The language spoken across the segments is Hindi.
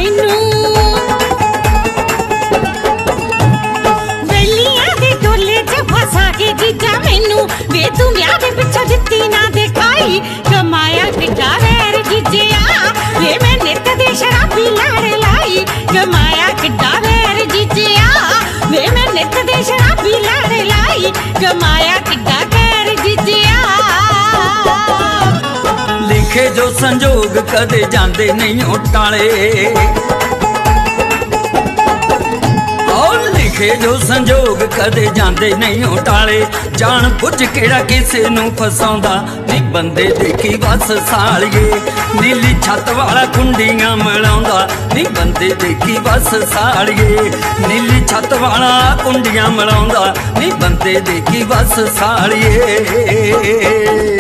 मैनू वेलियां दे डोले च फसा के जीजा मैनू वे तू ब्याह दे पिछे दित्ती ना दिखाई कमाया किड्डा वैर जीजिया वे मैं नित दी शराबी लड़ लाई कमाया किड्डा वैर जीजिया वे मैं नित दी शराबी लड़ लाई कमाया किड्डा वैर जीजिया लिखे जो संजोग कदे जांदे नहीं टाले लिखे जो संजोग कदे जांदे नहीं टाले जान बुझ केड़ा किसे नू फसाउंदा नी बंदे देखी बस सालिए नीली छत वाला कुंडियां मिलाउंदा नी बंदे देखी बस सालिए नीली छत वाला कुंडियां मिलाउंदा नी बंदे देखी बस सालिए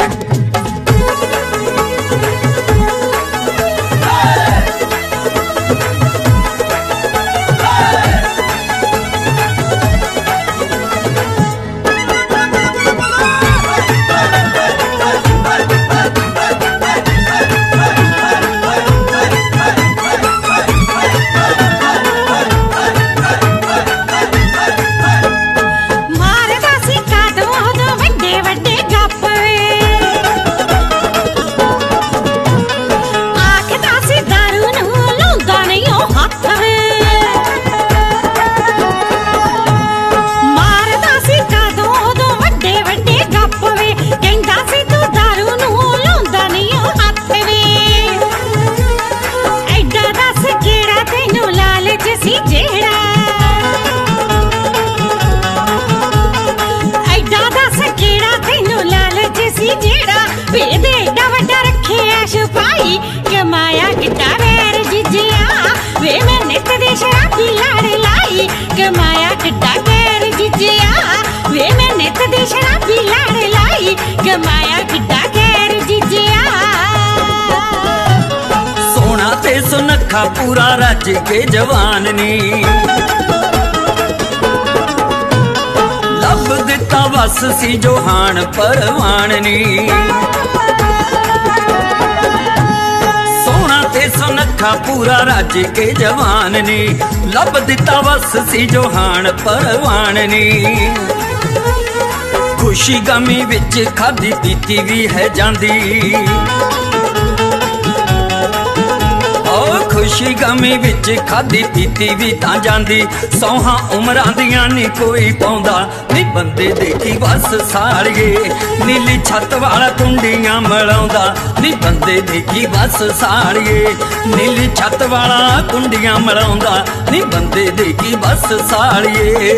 कमाया किड्डा वैर जीजिया वे मैं नित दी शराबी लड़ लाई कमाया किड्डा वैर जीजिया वे मैं नित दी शराबी लड़ लाई कमाया किड्डा वैर जीजिया सोना ते सुनखा पूरा रज के जवान नी लब दिता बस सी जो हान परवान नी सुनखा पूरा राज के जवान नी लब दिता बस सी जो हान परवान नी खुशी गमी विच खादी पीती भी है जांदी खुशी गमी विच खादी पीती भी तां जांदी सौहां उमरां दियां नी कोई पाउंदा नी बंदे देखी बस सालिए नीली छत वाला कुंडियां मिलाउंदा नी बंदे देखी बस सालिए नीली छत वाला कुंडियां मिलाउंदा नी बंदे देखी बस सालिए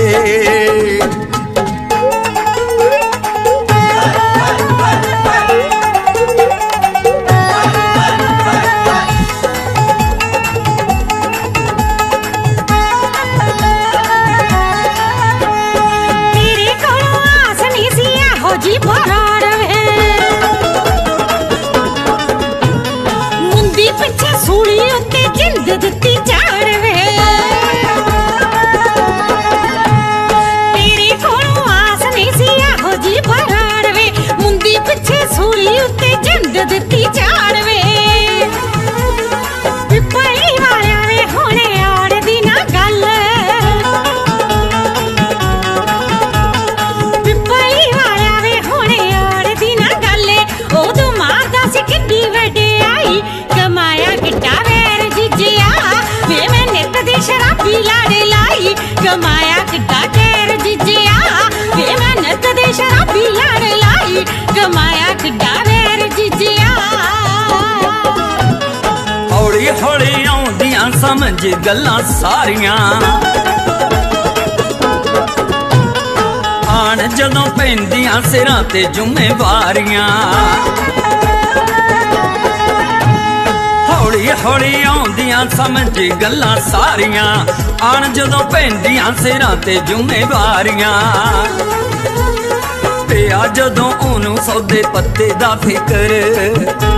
मुंदी पिछे सूली उत्ते जिंद दित्ती चाड़ वे तेरे कोलों आस नहीं सी आहो जी बराड़ वे मुंदी पिछे सूली उत्ते जिंद दित्ती चाड़ वे पिपली वालिया वे होने आड़ दी ना गल पिपली वालिया वे होने आड़ दी ना गल ओदों मारदा सी किड्डी वड्डियाई कमाया किड्डा वैर जीजिया वे मैं नित दी शराबी लड़ लाई कमाया किड्डा वैर जीजिया वे मैं नित दी शराबी लड़ लाई कमाया किड्डा वैर जीजिया हौली हौली आउंदियां समझ गल्लां सारियां आन जदों पैंदियां सिरां ते जुम्मेवारियां हौली हौली आउंदियां समझ गल्लां सारियां आन जदों पैंदियां सिरां ते जुम्मेवारियां ते आ जदों ओनू सौदे पत्ते दा फिकर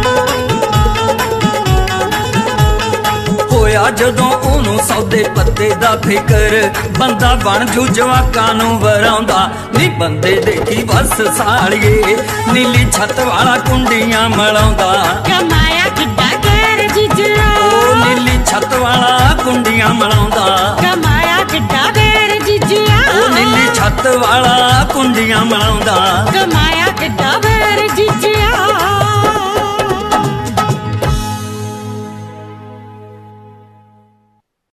होया जदों ओनू सौदे पत्ते दा फिकर बंदा बन जू जवाकां नू वराउंदा नी बंदे देखी बस सालिए नीली छत वाला कुंडियां मिलाउंदा कमाया किड्डा वैर जीजिया नीली छत वाला ਕੁੰਡੀਆਂ ਮਿਲਾਉਂਦਾ। ਕਮਾਇਆ ਕਿੱਡਾ ਵੈਰ ਜੀਜਿਆ, ਉਹ ਨੀਲੀ ਛੱਤ ਵਾਲਾ ਕੁੰਡੀਆਂ ਮਿਲਾਉਂਦਾ। ਕਮਾਇਆ ਕਿੱਡਾ